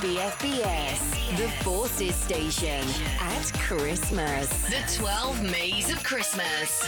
BFBS, the Forces Station, at Christmas. The 12 Mays of Christmas.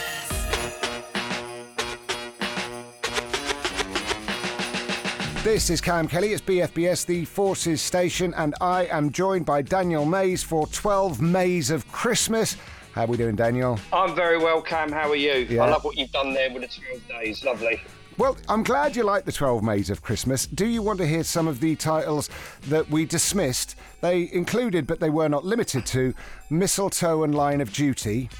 This is Cam Kelly, it's BFBS, the Forces Station, and I am joined by Daniel Mays for 12 Mays of Christmas. How are we doing, Daniel? I'm very well, Cam. How are you? Yeah. I love what you've done there with the 12 days. Lovely. Well, I'm glad you like the 12 Mays of Christmas. Do you want to hear some of the titles that we dismissed? They included, but they were not limited to, Mistletoe and Line of Duty.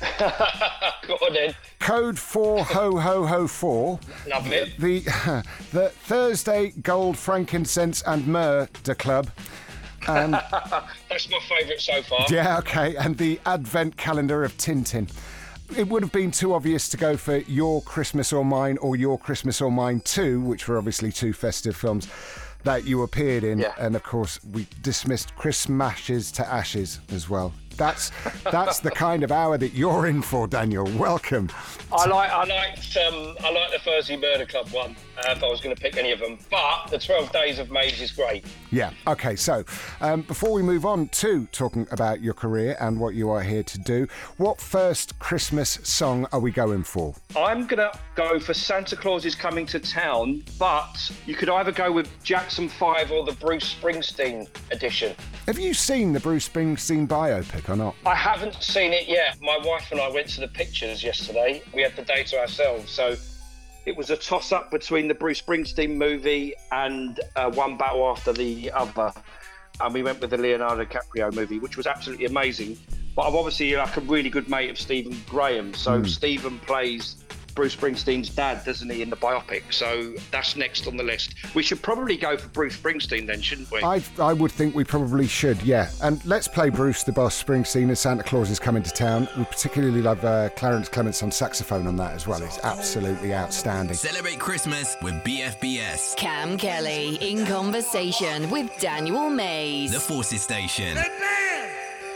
Go on then. Code 4 Ho Ho Ho 4. Love it. The Thursday Gold, Frankincense and Myrrh Club. And That's my favourite so far. yeah, okay. And the Advent Calendar of Tintin. It would have been too obvious to go for Your Christmas or Mine or Your Christmas or Mine 2, which were obviously two festive films that you appeared in. Yeah. And of course, we dismissed Christmashes to Ashes as well. That's the kind of hour that you're in for, Daniel. Welcome. I like the Thursday Murder Club one, if I was going to pick any of them. But the 12 Days of Mays is great. Yeah, okay, so before we move on to talking about your career and what you are here to do, what first Christmas song are we going for? I'm going to go for Santa Claus is Coming to Town, but you could either go with Jackson 5 or the Bruce Springsteen edition. Have you seen the Bruce Springsteen biopic or not? I haven't seen it yet. My wife and I went to the pictures yesterday. We had the day to ourselves, so it was a toss-up between the Bruce Springsteen movie and one battle after the other. And we went with the Leonardo DiCaprio movie, which was absolutely amazing. But I'm obviously like a really good mate of Stephen Graham. So Stephen plays Bruce Springsteen's dad, doesn't he, in the biopic? So that's next on the list. We should probably go for Bruce Springsteen then, shouldn't we? I would think we probably should, yeah. And let's play Bruce the Boss Springsteen as Santa Claus is Coming to Town. We particularly love Clarence Clements on saxophone on that as well. It's absolutely outstanding. Celebrate Christmas with BFBS. Cam Kelly in conversation with Daniel Mays. The Forces Station. Hey, man!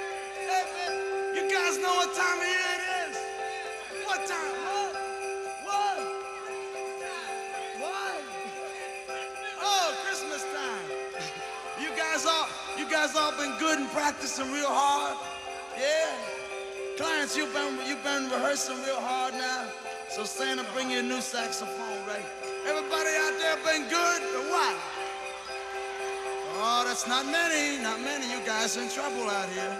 You guys know what time of year it is? What time? What? Oh, Christmas time. You guys all been good and practicing real hard? Yeah? Clarence, you've been rehearsing real hard now. So Santa, bring you a new saxophone, right? Everybody out there been good or what? Oh, that's not many. You guys in trouble out here.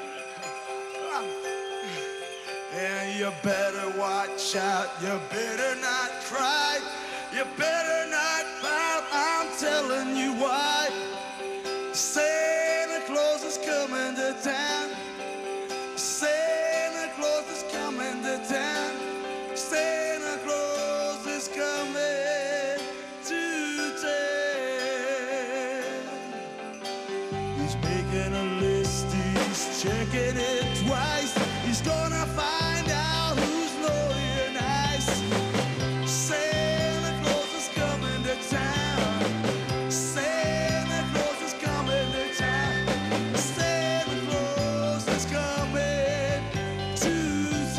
And you better watch out. You better not cry. You better not pout. I'm telling you why. Santa Claus is coming to town. Santa Claus is coming to town. Santa Claus is coming to town. He's making a list, he's checking it twice. He's gonna find out who's naughty and nice. Santa Claus is coming to town. Santa Claus is coming to town. Santa Claus is coming to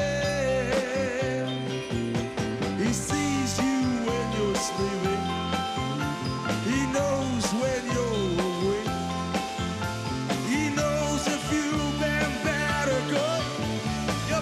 town. He sees you when you're sleeping. He knows when you're awake. He knows if you've been bad or good.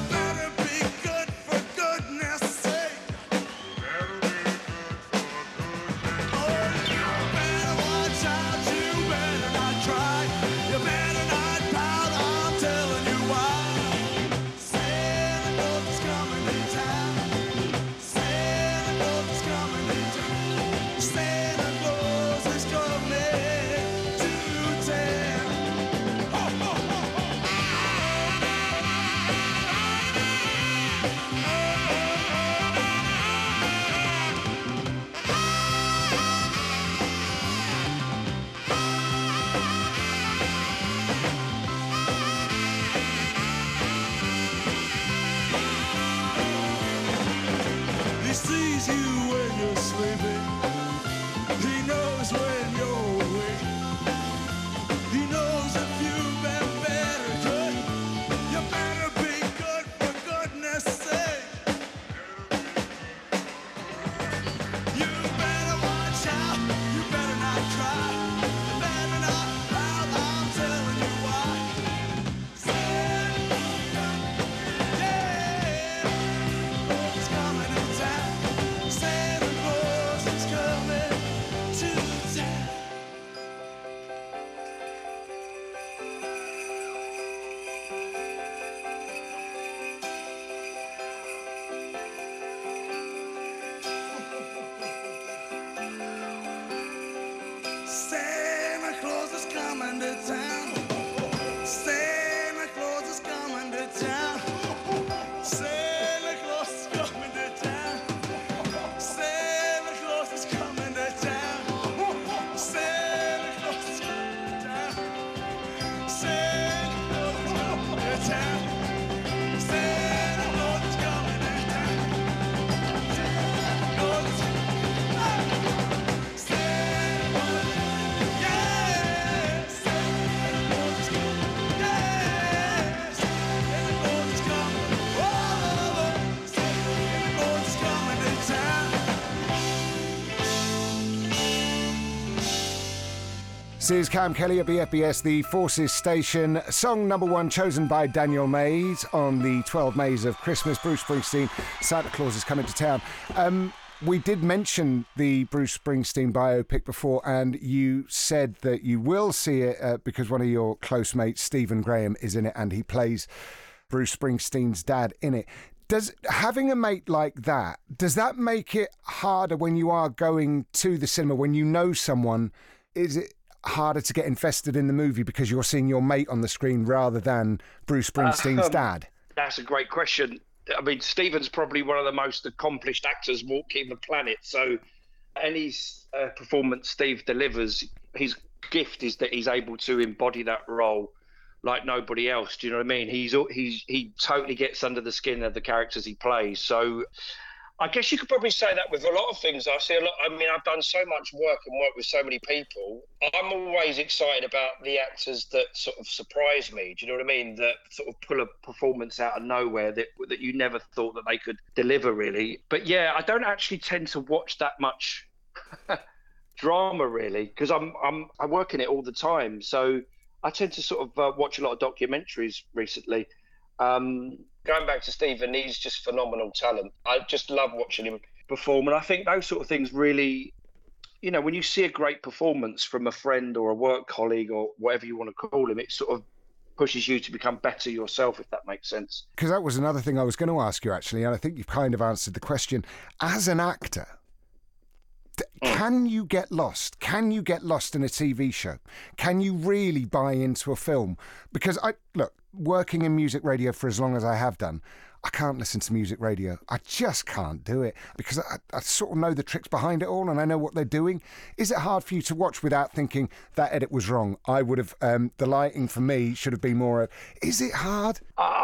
coming to town. Santa Claus is coming to town. Santa Claus is coming to town. Santa Claus is coming to town. Santa Claus is coming to town. Santa Claus is coming to town. Santa Claus is coming to town. Santa Claus is This is Cam Kelly at BFBS, the Forces Station. Song number 1 chosen by Daniel Mays on the 12 Mays of Christmas. Bruce Springsteen, Santa Claus is coming to town. We did mention the Bruce Springsteen biopic before, and you said that you will see it because one of your close mates, Stephen Graham, is in it and he plays Bruce Springsteen's dad in it. Does having a mate like that, does that make it harder when you are going to the cinema, when you know someone? Is it harder to get invested in the movie because you're seeing your mate on the screen rather than Bruce Springsteen's dad? That's a great question. I mean, Stephen's probably one of the most accomplished actors walking the planet. So any performance Steve delivers, his gift is that he's able to embody that role like nobody else. Do you know what I mean? He totally gets under the skin of the characters he plays. So I guess you could probably say that with a lot of things. I see a lot. I mean, I've done so much work and worked with so many people. I'm always excited about the actors that sort of surprise me. Do you know what I mean? That sort of pull a performance out of nowhere that you never thought that they could deliver, really. But yeah, I don't actually tend to watch that much drama, really, because I work in it all the time. So I tend to sort of watch a lot of documentaries recently. Going back to Stephen, he's just phenomenal talent. I just love watching him perform. And I think those sort of things really, you know, when you see a great performance from a friend or a work colleague or whatever you want to call him, it sort of pushes you to become better yourself, if that makes sense. Because that was another thing I was going to ask you, actually, and I think you've kind of answered the question. As an actor, can you get lost? Can you get lost in a TV show? Can you really buy into a film? Because working in music radio for as long as I have done, I can't listen to music radio. I just can't do it because I sort of know the tricks behind it all and I know what they're doing. Is it hard for you to watch without thinking that edit was wrong? I would have, the lighting for me should have been more, is it hard?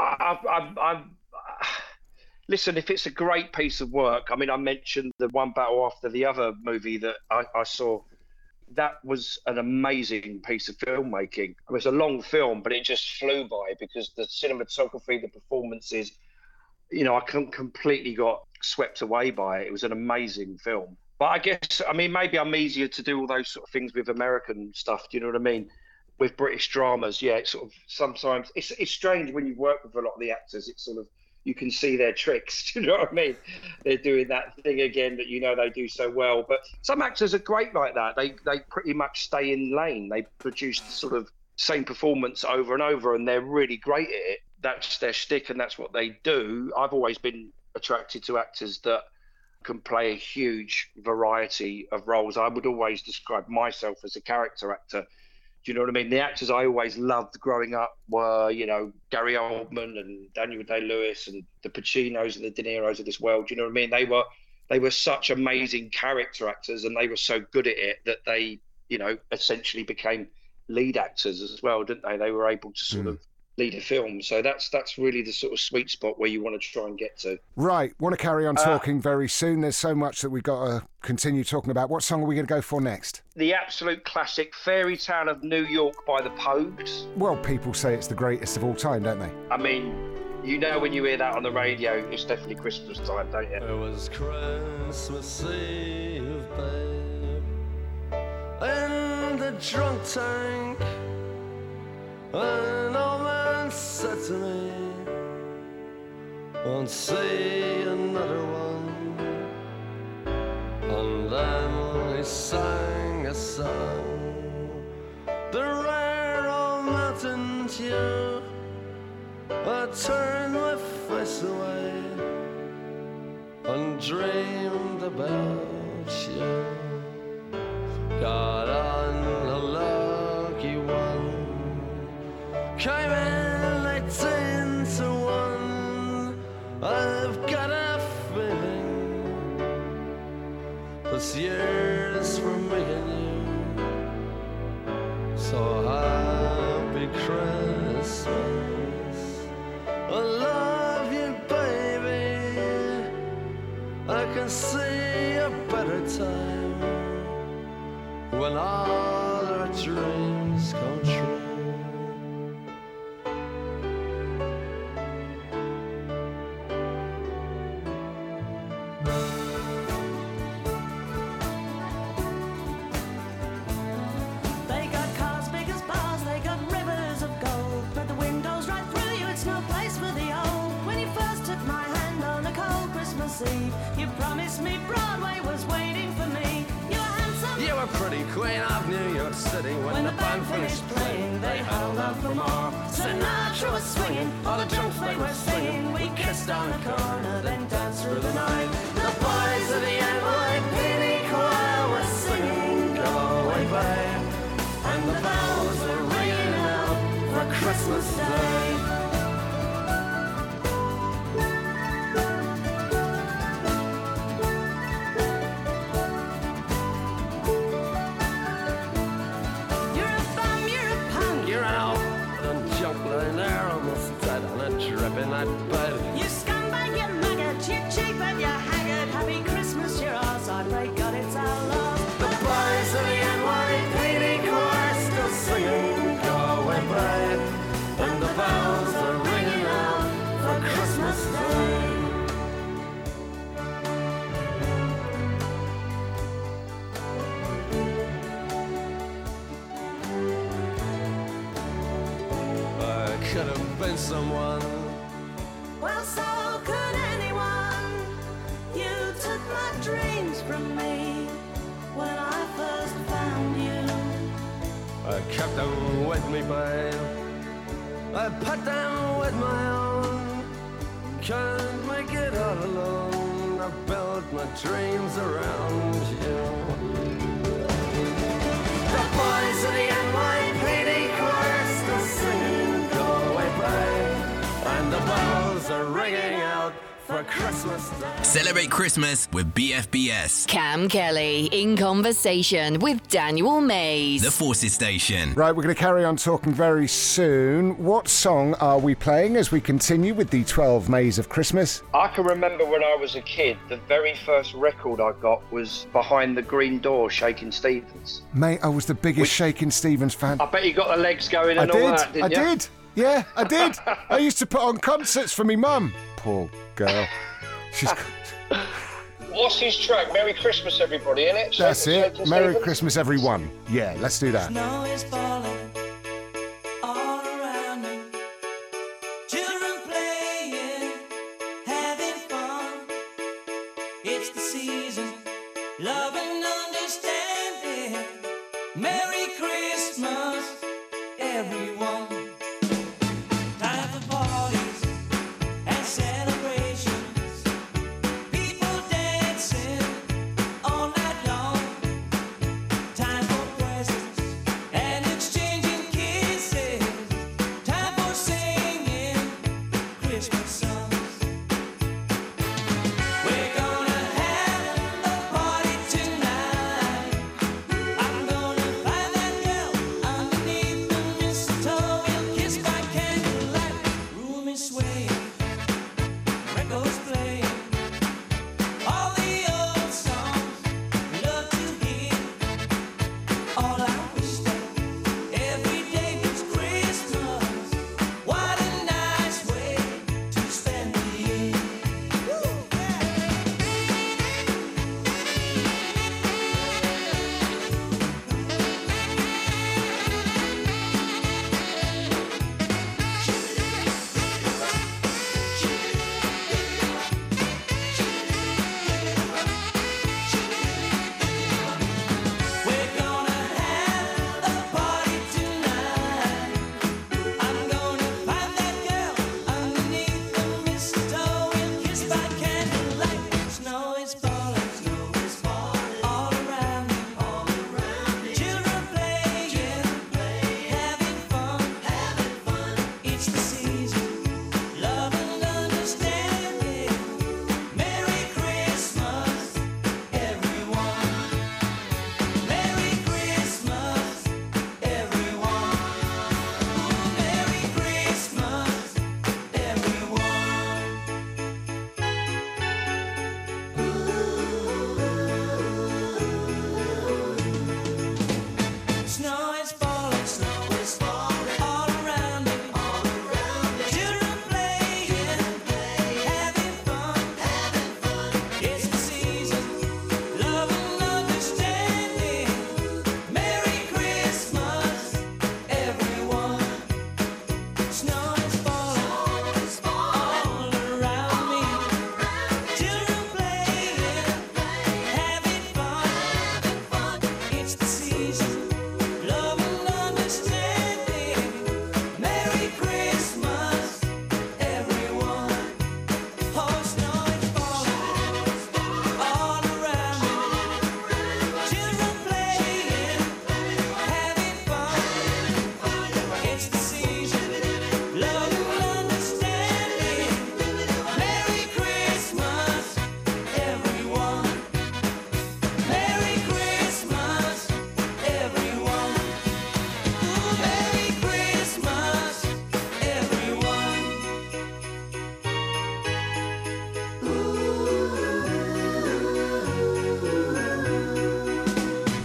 Listen, if it's a great piece of work, I mean, I mentioned the One Battle After the Other movie that I saw. That was an amazing piece of filmmaking. It was a long film, but it just flew by because the cinematography, the performances, you know, I completely got swept away by it. It was an amazing film. But I guess, I mean, maybe I'm easier to do all those sort of things with American stuff. Do you know what I mean? With British dramas, yeah, it's sort of sometimes it's strange when you work with a lot of the actors. It's sort of, you can see their tricks. Do you know what I mean? They're doing that thing again that you know they do so well. But some actors are great like that. They pretty much stay in lane. They produce the sort of same performance over and over, and they're really great at it. That's their shtick, and that's what they do. I've always been attracted to actors that can play a huge variety of roles. I would always describe myself as a character actor. Do you know what I mean? The actors I always loved growing up were, you know, Gary Oldman and Daniel Day-Lewis and the Pacinos and the De Niros of this world. Do you know what I mean? They were such amazing character actors, and they were so good at it that they, you know, essentially became lead actors as well, didn't they? They were able to sort of lead a film. So that's really the sort of sweet spot where you want to try and get to. Right. Want to carry on talking very soon. There's so much that we've got to continue talking about. What song are we going to go for next? The absolute classic Fairy Tale of New York by the Pogues. Well, people say it's the greatest of all time, don't they? I mean, you know, when you hear that on the radio, it's definitely Christmas time, don't you? It was Christmas Eve, babe, in the drunk tank. An old man said to me, won't see another one. And then he sang a song, the rare old mountain tune. I turned my face away and dreamed about you. Got on a lucky one So happy Christmas. I love you, baby. I can see a better time when all our dreams come true. You promised me Broadway was waiting for me. You were handsome. You were pretty queen of New York City. When the band finished playing, they held out for more. Sinatra was swinging, all the drums they were singing. We kissed on a corner, then danced through the night. The boys of the NYPD choir were singing Go Away Babe, and the bells were ringing out for Christmas Day. In that bed. You scumbag, you maggot, you cheap and you haggard. Happy Christmas, you're ours, I pray God it's our love. The boys of the NYPD choir still singing Go Away Babe, and the bells are ringing out for Christmas Day. I could have been someone. Well, so could anyone. You took my dreams from me when I first found you. I kept them with me, babe. I put them with my own. Can't make it all alone. I built my dreams around you. The boys of the NYPD choir still singing Go Away Babe, and the bells are ringing out for Christmas Day. Celebrate Christmas with BFBS. Cam Kelly in conversation with Daniel Mays. The Forces Station. Right, we're going to carry on talking very soon. What song are we playing as we continue with the 12 Mays of Christmas? I can remember when I was a kid, the very first record I got was Behind the Green Door, Shakin' Stevens. Mate, I was the biggest Shakin' Stevens fan. I bet you got the legs going and all that, didn't you? I did. Yeah, I did. I used to put on concerts for me mum. Poor girl. She's... What's his track? Merry Christmas, everybody, innit? That's it. Shakin' Merry Stevens? Christmas, everyone. Yeah, let's do that. Snow is falling all around me. Children playing, having fun. It's the season, love and understanding. Merry Christmas, everyone. Time for parties and celebrations. People dancing all night long. Time for presents and exchanging kisses. Time for singing Christmas songs. We're gonna have a party tonight. I'm gonna find that girl underneath the mistletoe.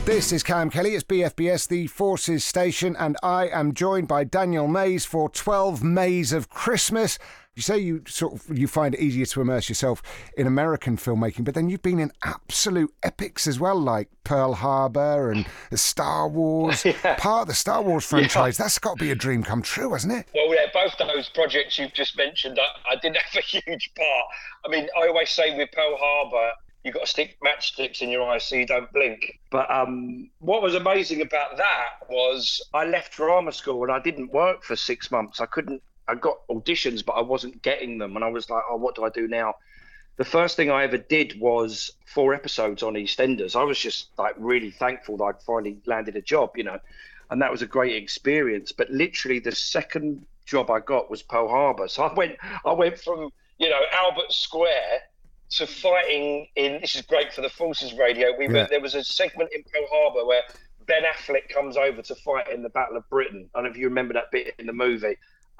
This is Cam Kelly, it's BFBS, the Forces station, and I am joined by Daniel Mays for 12 Mays of Christmas. You say you find it easier to immerse yourself in American filmmaking, but then you've been in absolute epics as well, like Pearl Harbor and Star Wars. Part of the Star Wars franchise. That's got to be a dream come true, hasn't it? Well, yeah, both those projects you've just mentioned, I didn't have a huge part. I mean, I always say with Pearl Harbor, you've got to stick matchsticks in your eyes so you don't blink. But what was amazing about that was I left drama school and I didn't work for 6 months. I got auditions, but I wasn't getting them. And I was like, oh, what do I do now? The first thing I ever did was 4 episodes on EastEnders. I was just like really thankful that I'd finally landed a job, you know, and that was a great experience. But literally the second job I got was Pearl Harbor. So I went from, you know, Albert Square to fighting in, this is great for the Forces Radio. There was a segment in Pearl Harbor where Ben Affleck comes over to fight in the Battle of Britain. I don't know if you remember that bit in the movie.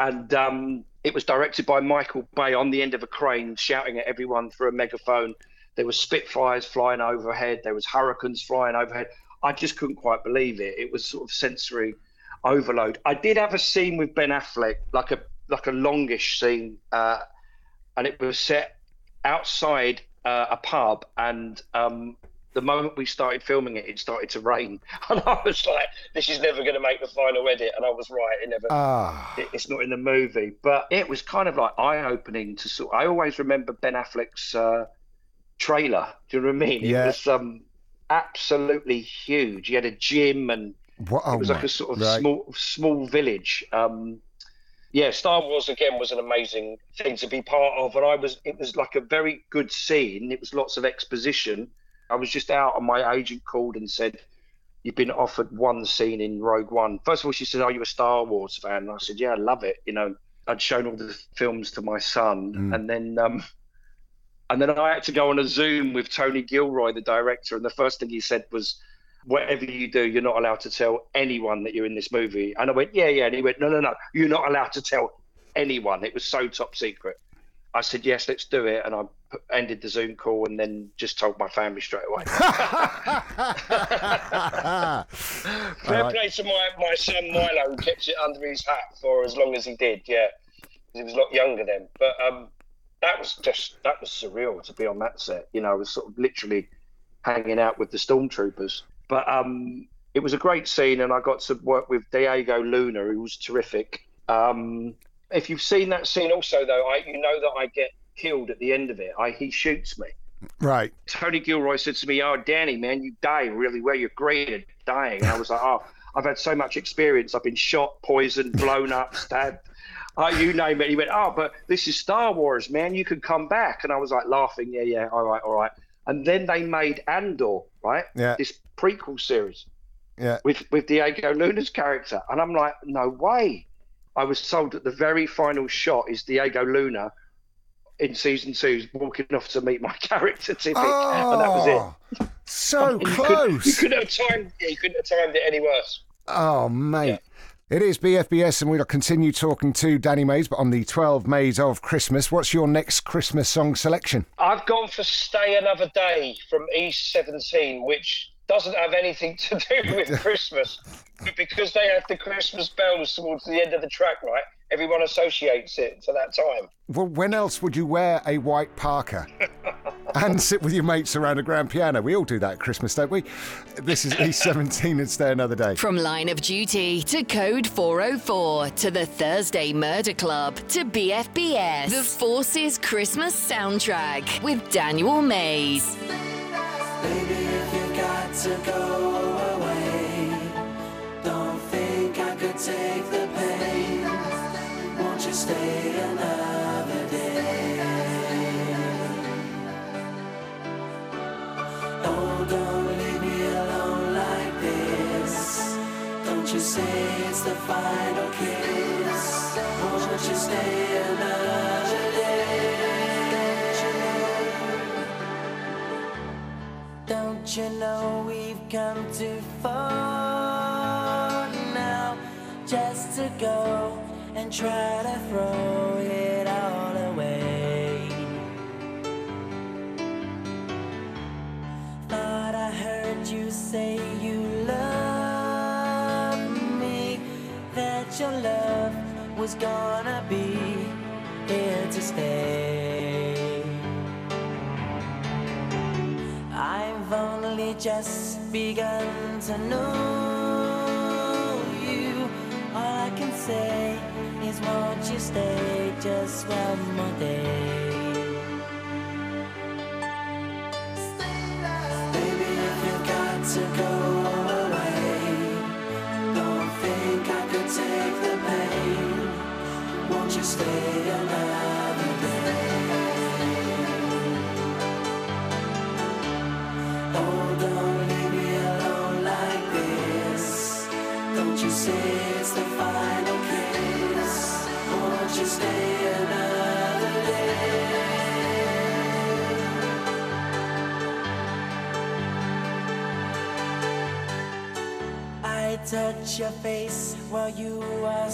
And it was directed by Michael Bay on the end of a crane, shouting at everyone through a megaphone. There were Spitfires flying overhead. There was Hurricanes flying overhead. I just couldn't quite believe it. It was sort of sensory overload. I did have a scene with Ben Affleck, like a longish scene, and it was set outside a pub, and the moment we started filming it, it started to rain, and I was like, "This is never going to make the final edit." And I was right; it's not in the movie. But it was kind of like eye-opening to I always remember Ben Affleck's trailer. Do you know what I mean? Yeah. It was absolutely huge. He had a gym, and it was like a sort of small village. Yeah, Star Wars again was an amazing thing to be part of, and it was like a very good scene. It was lots of exposition. I was just out, and my agent called and said, "You've been offered one scene in Rogue One." First of all, she said, "Are you a Star Wars fan?" And I said, "Yeah, I love it." You know, I'd shown all the films to my son, and then I had to go on a Zoom with Tony Gilroy, the director, and the first thing he said was, "Whatever you do, you're not allowed to tell anyone that you're in this movie." And I went, yeah. And he went, no, you're not allowed to tell anyone. It was so top secret. I said, yes, let's do it. And I ended the Zoom call and then just told my family straight away. Fair play to my son Milo, who kept it under his hat for as long as he did, yeah. He was a lot younger then. But that was surreal to be on that set. You know, I was sort of literally hanging out with the stormtroopers. But it was a great scene, and I got to work with Diego Luna, who was terrific. If you've seen that scene also, though, you know that I get killed at the end of it. He shoots me. Right. Tony Gilroy said to me, "Oh, Danny, man, you die really well. You're great at dying." And I was like, "Oh, I've had so much experience. I've been shot, poisoned, blown up, stabbed. You name it." He went, "Oh, but this is Star Wars, man. You can come back." And I was like laughing, yeah, all right. And then they made Andor, right? Yeah. This prequel series. Yeah. With Diego Luna's character. And I'm like, no way. I was told that the very final shot is Diego Luna in season 2 walking off to meet my character, Tippett. And that was it. So close. You couldn't have timed it any worse. Oh, mate. Yeah. It is BFBS, and we'll continue talking to Danny Mays, but on the 12 Mays of Christmas. What's your next Christmas song selection? I've gone for Stay Another Day from East 17, which doesn't have anything to do with Christmas. But because they have the Christmas bells towards the end of the track, right, everyone associates it to that time. Well, when else would you wear a white parka and sit with your mates around a grand piano? We all do that at Christmas, don't we? This is East 17 and Stay Another Day. From Line of Duty to Code 404 to the Thursday Murder Club to BFBS, the Forces Christmas soundtrack with Daniel Mays. Baby, if you got to go away, don't think I could take the pain. Won't you stay another day? Oh, don't leave me alone like this. Don't you say it's the final kiss. Won't you stay another day? Don't you know we've come too far now just to go and try to throw it all away? Thought I heard you say you your love was gonna be here to stay. I've only just begun to know you. All I can say is won't you stay just one more day. Baby, if you got to go away, don't think I could take the pain. Won't you stay another day? Oh, don't leave me alone like this. Don't you say it's the final kiss. Won't you stay another day? I touch your face while you are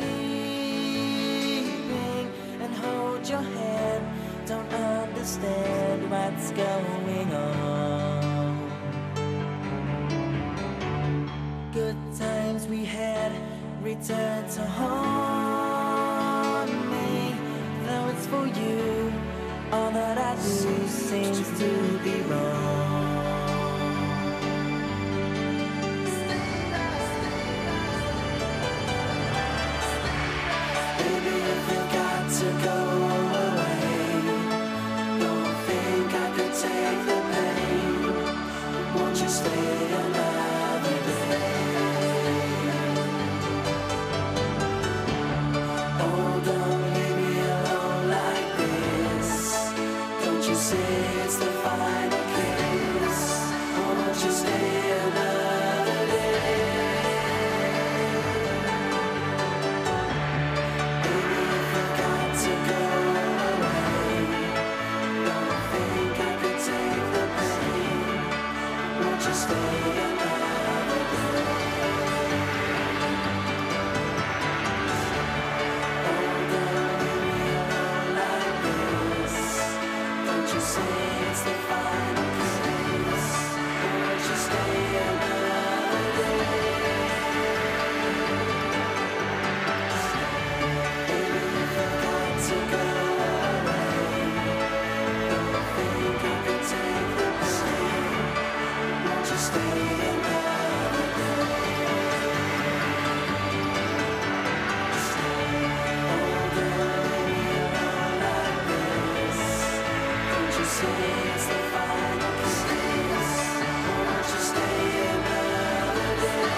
sleeping and hold your hand. Don't understand what's going on. Good times we had return to haunt me. Though it's for you, all that I do seems to be wrong. Baby, if you got to go away, don't think I could take the pain. Won't you stay another day? Oh, don't leave me alone like this. Don't you say it's the final kiss. Won't you stay another day? Baby, if you got to go away, don't think I could take the pain. Won't you stay another day? Oh, don't leave me alone like this. Don't you say it's the final kiss. Won't you stay another day? Baby, if you got to go away, don't think I could take the pain. Won't you stay another day? Oh, don't leave me alone like this. Don't you say it's the final kiss. Won't you stay another day?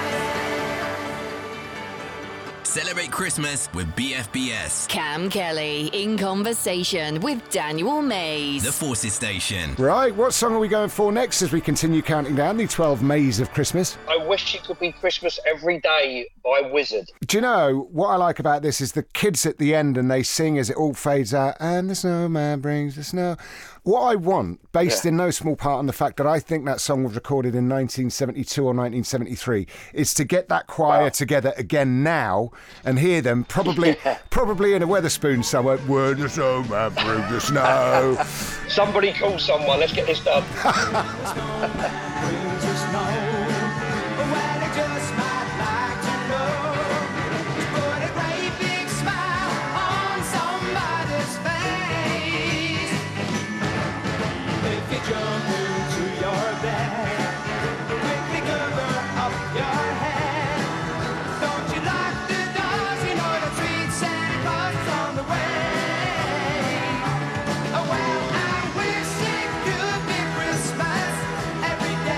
Celebrate Christmas with BFBS. Cam Kelly in conversation with Daniel Mays. The Forces Station. Right, what song are we going for next as we continue counting down the 12 Mays of Christmas? I Wish It Could Be Christmas Every Day by Wizard. Do you know, what I like about this is the kids at the end and they sing as it all fades out, and the snowman brings the snow. What I want, based in no small part on the fact that I think that song was recorded in 1972 or 1973, is to get that choir together again now and hear them, probably in a Weatherspoon somewhere, when the snowman brings the snow. Somebody call someone, let's get this done. Every day.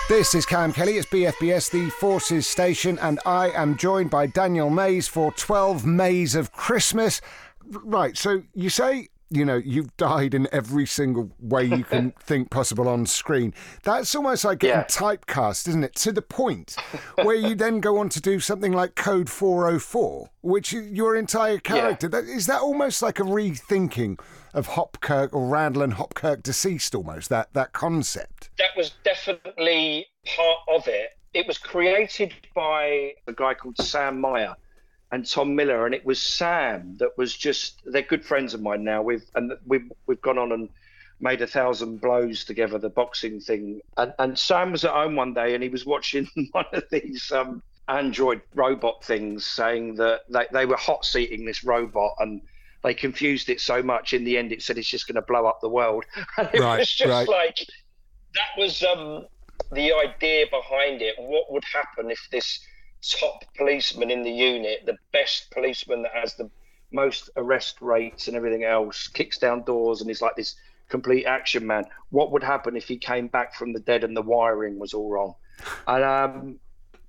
This is Cam Kelly, it's BFBS, the Forces station, and I am joined by Daniel Mays for 12 Mays of Christmas. Right, so you say, you know, you've died in every single way you can think possible on screen. That's almost like getting typecast, isn't it? To the point where you then go on to do something like Code 404, which is your entire character. Is that almost like a rethinking of Hopkirk or Randall and Hopkirk deceased almost, that concept? That was definitely part of it. It was created by a guy called Sam Meyer and Tom Miller, and it was Sam that was just, they're good friends of mine now. We've gone on and made 1,000 blows together, the boxing thing. And Sam was at home one day and he was watching one of these Android robot things, saying that they were hot seating this robot and they confused it so much. In the end, it said it's just going to blow up the world. And it was just like, that was the idea behind it. What would happen if this top policeman in the unit, the best policeman that has the most arrest rates and everything else, kicks down doors and is like this complete action man? What would happen if he came back from the dead and the wiring was all wrong? And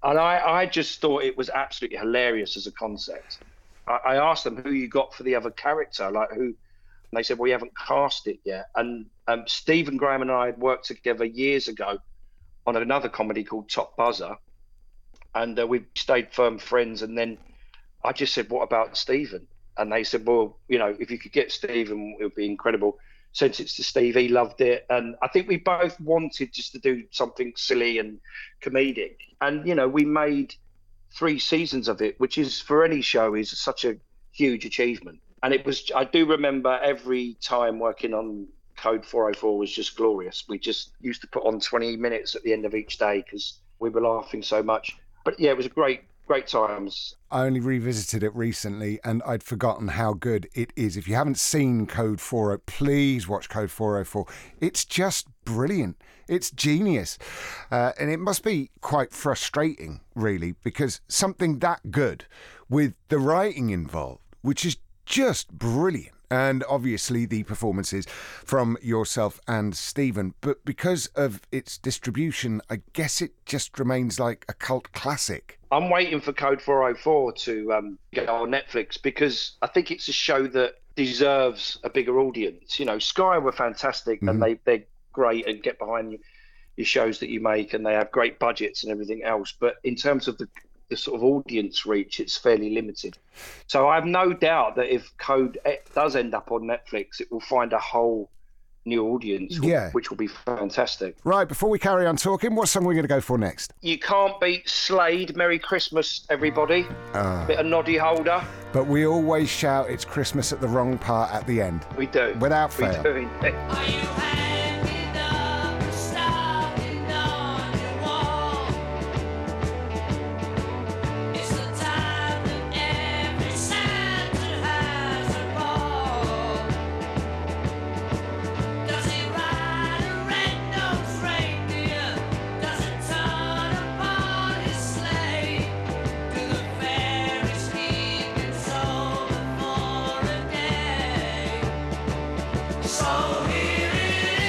I just thought it was absolutely hilarious as a concept. I asked them who you got for the other character, like who, and they said, well, we haven't cast it yet. And Stephen Graham and I had worked together years ago on another comedy called Top Buzzer, and we stayed firm friends. And then I just said, what about Stephen? And they said, well, you know, if you could get Stephen, it would be incredible. Sent it to Steve, he loved it. And I think we both wanted just to do something silly and comedic. And, you know, we made 3 seasons of it, which is, for any show, is such a huge achievement. And it was, I do remember every time working on Code 404 was just glorious. We just used to put on 20 minutes at the end of each day because we were laughing so much. But yeah, it was a great times. I only revisited it recently and I'd forgotten how good it is. If you haven't seen Code 404, please watch Code 404. It's just brilliant. It's genius. And it must be quite frustrating, really, because something that good with the writing involved, which is just brilliant. And obviously the performances from yourself and Stephen. But because of its distribution, I guess it just remains like a cult classic. I'm waiting for Code 404 to get on Netflix because I think it's a show that deserves a bigger audience. You know, Sky were fantastic and they're great and get behind your shows that you make and they have great budgets and everything else. But in terms of the sort of audience reach, it's fairly limited. So I have no doubt that if Code does end up on Netflix, it will find a whole new audience, which will be fantastic. Right, before we carry on talking, what song are we going to go for next? You can't beat Slade, Merry Christmas, everybody. Bit of Noddy Holder. But we always shout it's Christmas at the wrong part at the end. We do. Without fail. We do. Are you hanging up or standing on your wall? It's the time that every Santa has a ball. Does he ride a red-nosed reindeer? Does it turn upon his sleigh? Do the fairies keep it sober for a day? So here it is.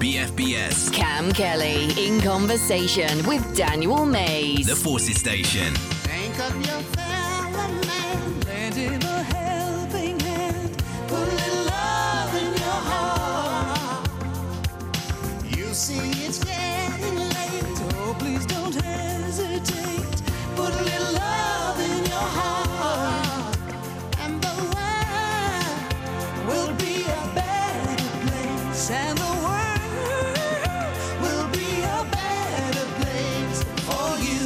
BFBS. Cam Kelly in conversation with Daniel Mays. The Forces Station. Think of your fellow man, lend him a helping hand, put a little love in your heart. You see it's getting late, oh please don't hesitate, put a little love in your heart, and the world will be a better place, and the world will be a better place for you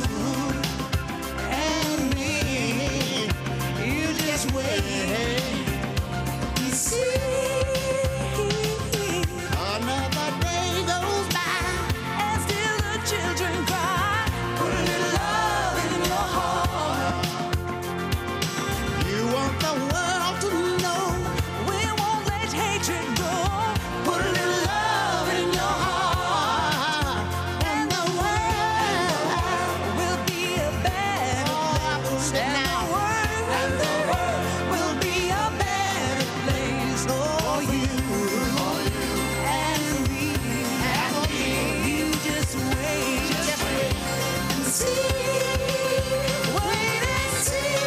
and me. You just wait. You see, another day goes by, and still the children cry. Put a little love in your heart. You want the world to know we won't let hatred go. Put a little love in your heart, and the world will be a better place. And the world will be a better place for you and me. You just wait and see. Wait and see.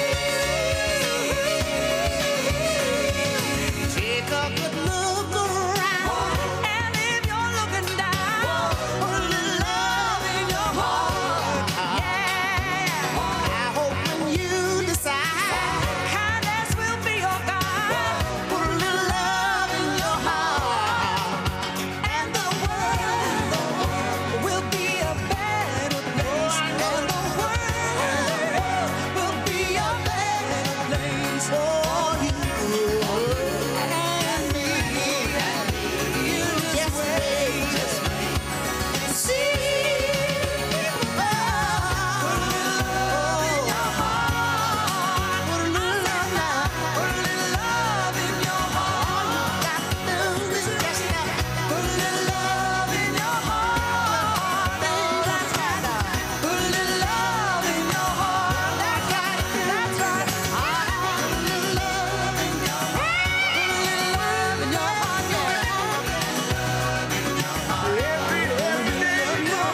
Take a good look around, and if you're looking down, put a little love in your heart. Yeah, I hope when you decide, kindness will be your guide. Put a little love in your heart, and the world will be a better place. And the world will be a better place for you and me. You just wait and see. Put a little love in your heart. Put a little love. Put a little love in your heart. Got to do is just put a little love in your heart. That's right. Put a little love in your heart. That's right. That's right. Put a little love in your heart. Put a little love in your heart. Every day you're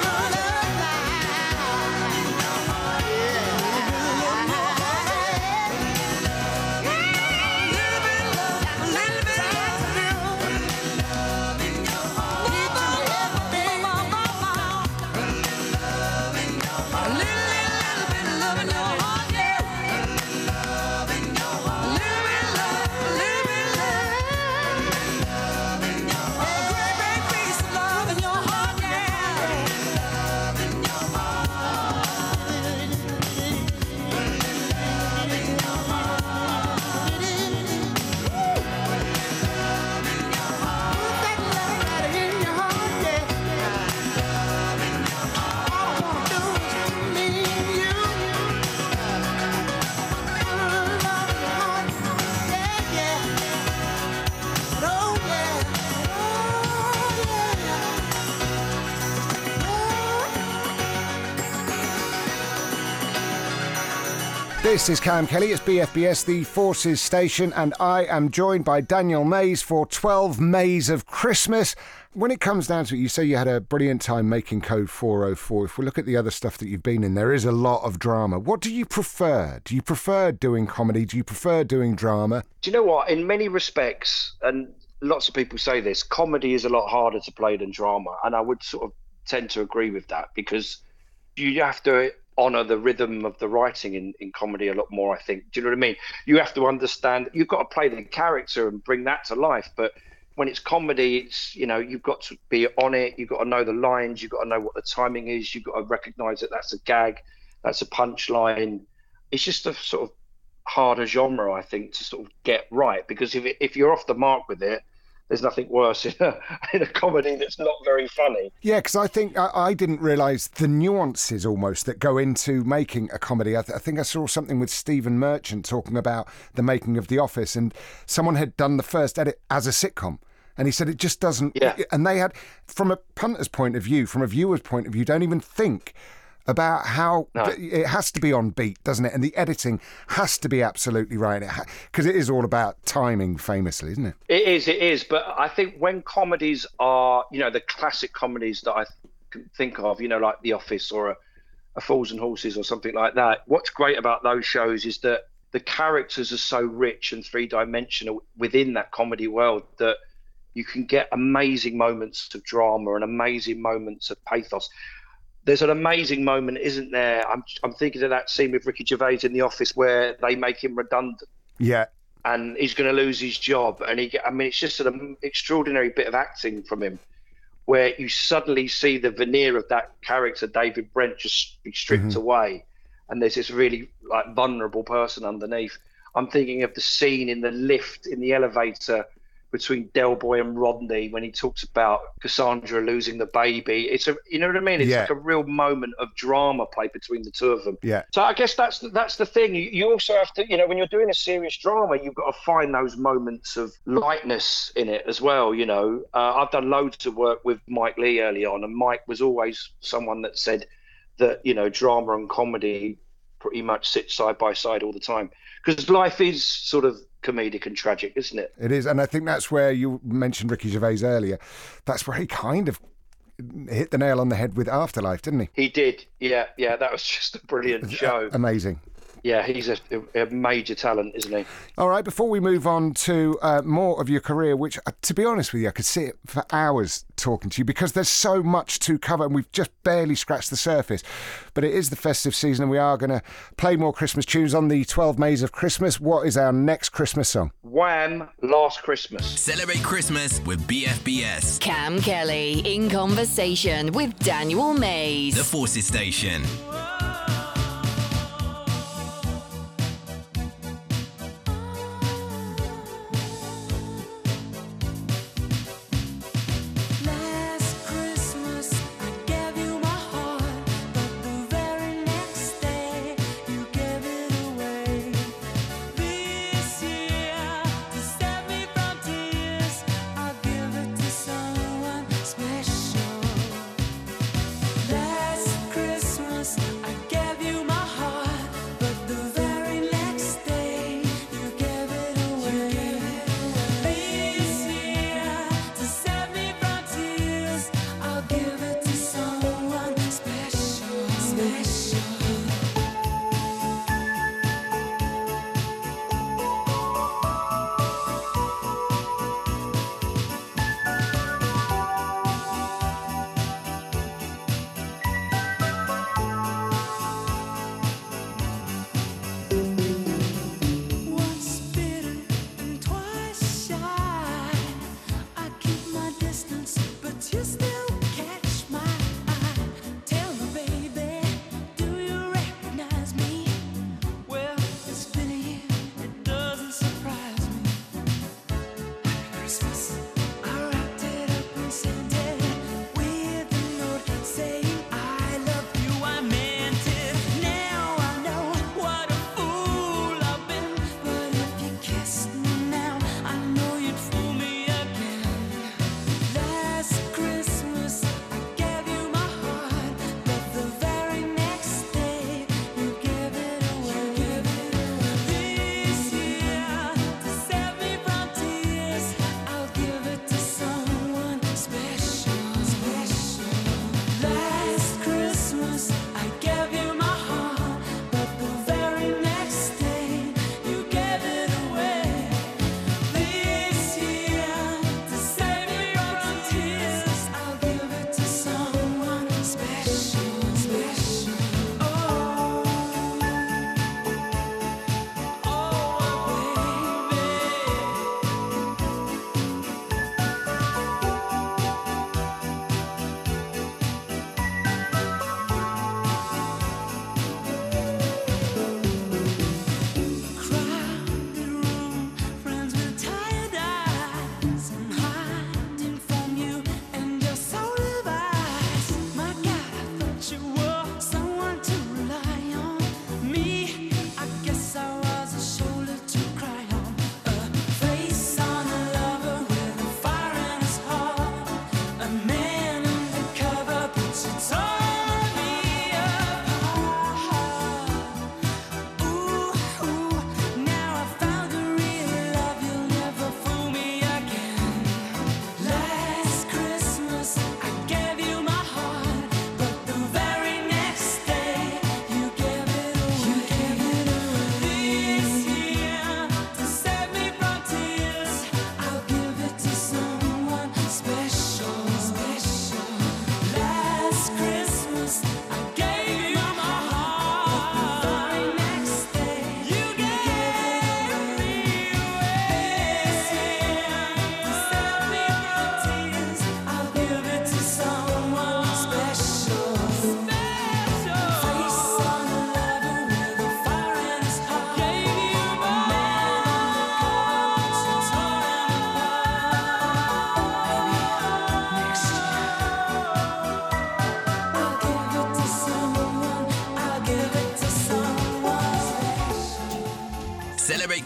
This is Cam Kelly, it's BFBS, the Forces Station, and I am joined by Daniel Mays for 12 Mays of Christmas. When it comes down to it, you say you had a brilliant time making Code 404. If we look at the other stuff that you've been in, there is a lot of drama. What do you prefer? Do you prefer doing comedy? Do you prefer doing drama? Do you know what? In many respects, and lots of people say this, comedy is a lot harder to play than drama. And I would sort of tend to agree with that, because you have to honour the rhythm of the writing in comedy a lot more, I think. Do you know what I mean? You have to understand, you've got to play the character and bring that to life. But when it's comedy, it's, you know, you've got to be on it. You've got to know the lines. You've got to know what the timing is. You've got to recognise that that's a gag, that's a punchline. It's just a sort of harder genre, I think, to sort of get right. Because if you're off the mark with it, there's nothing worse in a comedy that's not very funny. Yeah, because I think I didn't realise the nuances almost that go into making a comedy. I think I saw something with Stephen Merchant talking about the making of The Office, and someone had done the first edit as a sitcom. And he said it just doesn't... Yeah. And they had, from a punter's point of view, from a viewer's point of view, don't even think about how No. it has to be on beat, doesn't it? And the editing has to be absolutely right. Because it is all about timing, famously, isn't it? It is. But I think when comedies are, the classic comedies that I can think of, like The Office or a Fools and Horses or something like that, what's great about those shows is that the characters are so rich and three-dimensional within that comedy world that you can get amazing moments of drama and amazing moments of pathos. There's an amazing moment, isn't there? I'm thinking of that scene with Ricky Gervais in The Office where they make him redundant. Yeah. And he's going to lose his job. And it's just an extraordinary bit of acting from him, where you suddenly see the veneer of that character, David Brent, just be stripped away. And there's this really vulnerable person underneath. I'm thinking of the scene in the lift, in the elevator between Del Boy and Rodney when he talks about Cassandra losing the baby. You know what I mean? It's like a real moment of drama played between the two of them. Yeah. So I guess that's the thing. You also have to, when you're doing a serious drama, you've got to find those moments of lightness in it as well. I've done loads of work with Mike Leigh early on, and Mike was always someone that said that, drama and comedy pretty much sit side by side all the time, because life is sort of comedic and tragic, isn't it? It is, and I think that's where you mentioned Ricky Gervais earlier. That's where he kind of hit the nail on the head with Afterlife, didn't he? He did, yeah. That was just a brilliant show. Amazing. Yeah, he's a major talent, isn't he? All right, before we move on to more of your career, which, to be honest with you, I could sit for hours talking to you because there's so much to cover and we've just barely scratched the surface. But it is the festive season and we are going to play more Christmas tunes on the 12 Mays of Christmas. What is our next Christmas song? Wham! Last Christmas. Celebrate Christmas with BFBS. Cam Kelly in conversation with Daniel Mays. The Forces Station. Last Christmas I gave you my heart, but the very next day you gave it away. This year, to save me from tears, I'll give it to someone special. Last Christmas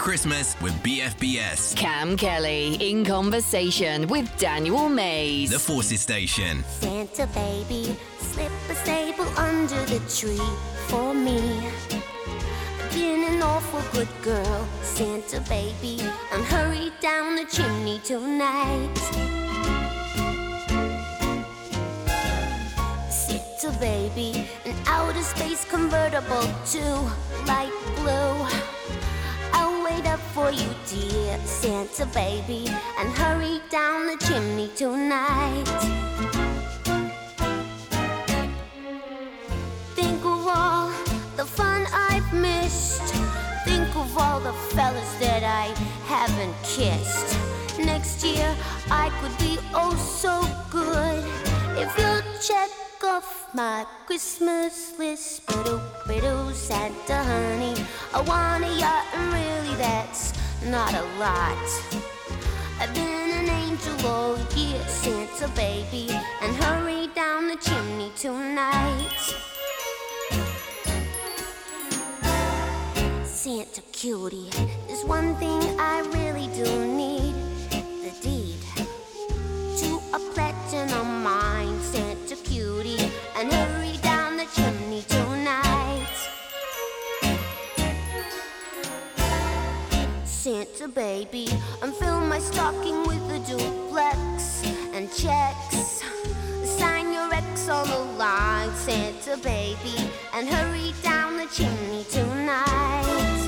Christmas with BFBS. Cam Kelly in conversation with Daniel Mays. The Forces Station. Santa baby, slip a sable under the tree for me. Been an awful good girl, Santa baby, and hurry down the chimney tonight. Santa baby, an outer space convertible to light blue. I'll wait up for you, dear Santa baby, and hurry down the chimney tonight. Think of all the fun I've missed. Think of all the fellas that I haven't kissed. Next year I could be oh so good if you'll check off my Christmas list. Ba-doo, Santa honey, I want a yacht, and really that's not a lot. I've been an angel all year, Santa baby, and hurry down the chimney tonight. Santa cutie, there's one thing I really do need. The deed to a platinum mine, Santa cutie, and hurry down the chimney tonight. Santa baby, and fill my stocking with a duplex and checks. Sign your ex on the line, Santa baby, and hurry down the chimney tonight.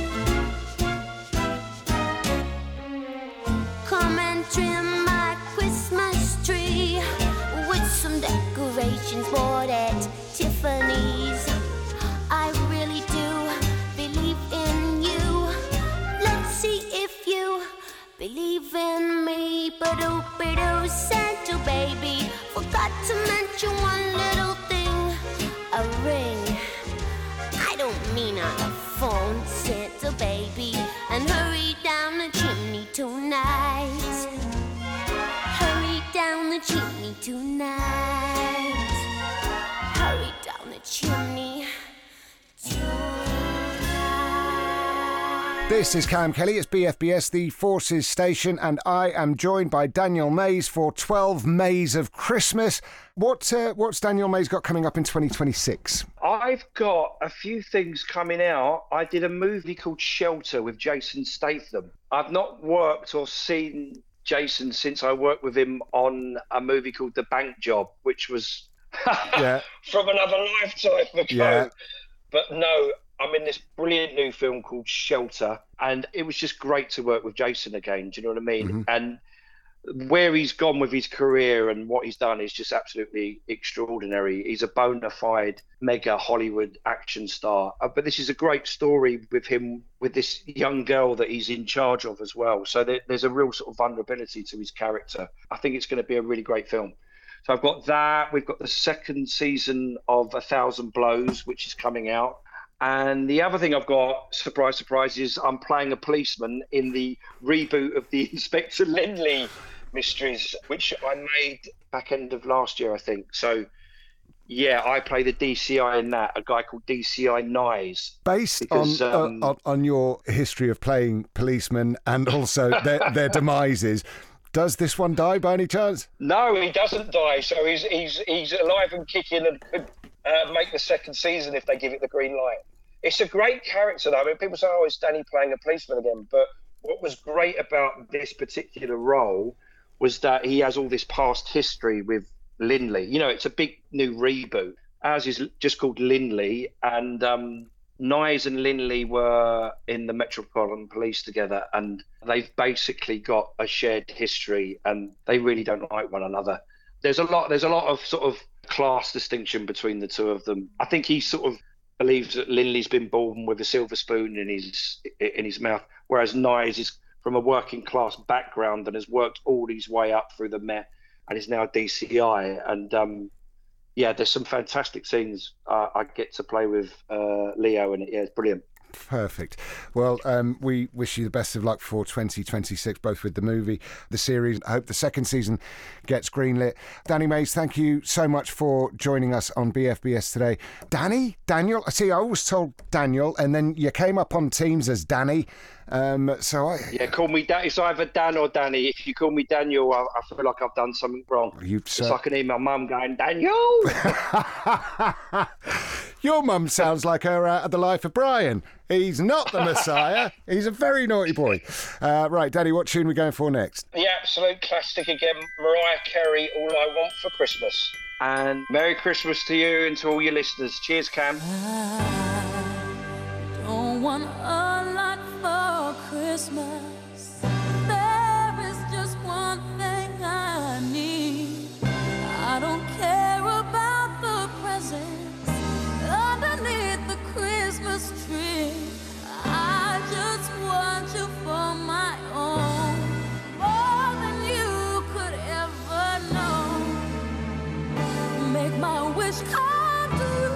Come and trim my Christmas tree with some decorations bought at Tiffany's. I really do believe in you. Let's see if you believe in me. Ba-doo, Santa baby, forgot to mention one little thing, a ring. I don't mean on the phone, Santa baby, and hurry down the chimney tonight. Hurry down the chimney tonight. Hurry down the chimney tonight. This is Cam Kelly, it's BFBS, the Forces Station, and I am joined by Daniel Mays for 12 Mays of Christmas. What's Daniel Mays got coming up in 2026? I've got a few things coming out. I did a movie called Shelter with Jason Statham. I've not worked or seen Jason since I worked with him on a movie called The Bank Job, which was from another lifetime ago. Yeah. But no, I'm in this brilliant new film called Shelter, and it was just great to work with Jason again. Do you know what I mean? Mm-hmm. And where he's gone with his career and what he's done is just absolutely extraordinary. He's a bona fide mega Hollywood action star. But this is a great story with him, with this young girl that he's in charge of as well. So there's a real sort of vulnerability to his character. I think it's going to be a really great film. So I've got that. We've got the second season of 1,000 Blows, which is coming out. And the other thing I've got, surprise, surprise, is I'm playing a policeman in the reboot of the Inspector Lindley mysteries, which I made back end of last year, I think. So, yeah, I play the DCI in that, a guy called DCI Nyes. Based on your history of playing policemen and also their demises, does this one die by any chance? No, he doesn't die. So he's alive and kicking and could make the second season if they give it the green light. It's a great character, though. I mean, people say, oh, it's Danny playing a policeman again. But what was great about this particular role was that he has all this past history with Lindley. You know, it's a big new reboot. Ours is just called Lindley. And Nyes and Lindley were in the Metropolitan Police together. And they've basically got a shared history. And they really don't like one another. There's a lot of sort of class distinction between the two of them. I think he sort of believes that Lindley's been born with a silver spoon in his mouth, whereas Nyes is from a working class background and has worked all his way up through the Met and is now DCI. And there's some fantastic scenes I get to play with Leo in it. Yeah, it's brilliant. Perfect. Well, we wish you the best of luck for 2026, both with the movie, the series. I hope the second season gets greenlit. Danny Mays, thank you so much for joining us on BFBS today. Daniel? See, I always told Daniel, and then you came up on Teams as Danny. Yeah, call me Dan. It's either Dan or Danny. If you call me Daniel, I feel like I've done something wrong. So I can hear my mum going, Daniel! Your mum sounds like her out of The Life of Brian. He's not the Messiah. He's a very naughty boy. Right, Danny, what tune are we going for next? The absolute classic again, Mariah Carey, All I Want for Christmas. And Merry Christmas to you and to all your listeners. Cheers, Cam. I don't want a lot for Christmas. There is just one thing I need. I don't care about the presents underneath the Christmas tree. I just want you for my own, more than you could ever know. Make my wish come true.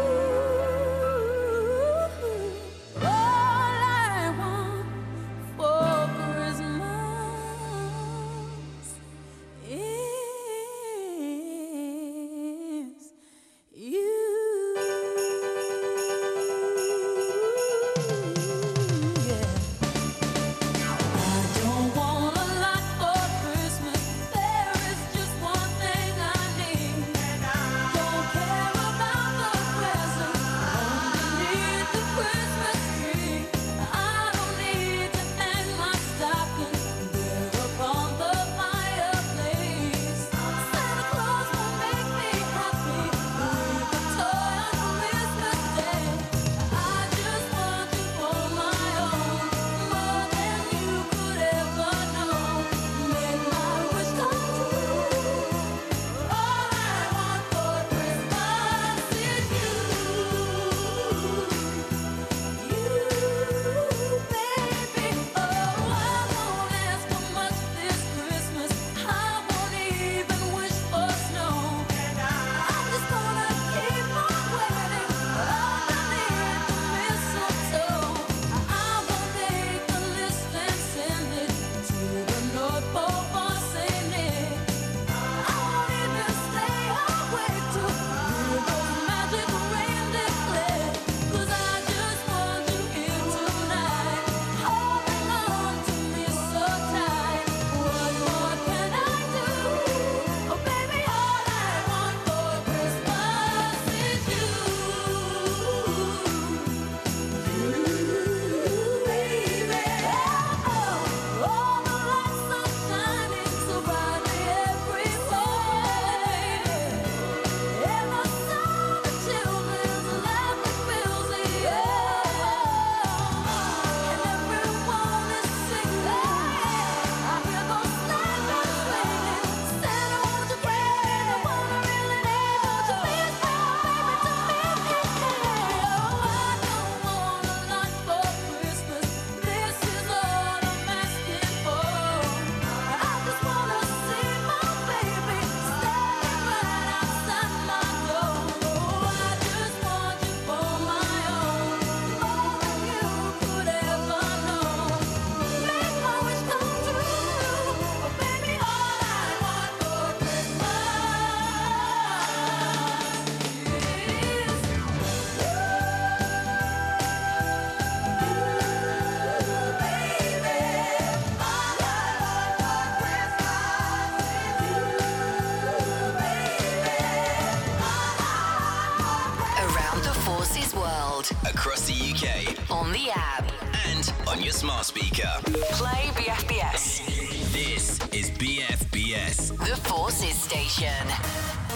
Across the UK, on the app, and on your smart speaker. Play BFBS. This is BFBS, The Forces Station.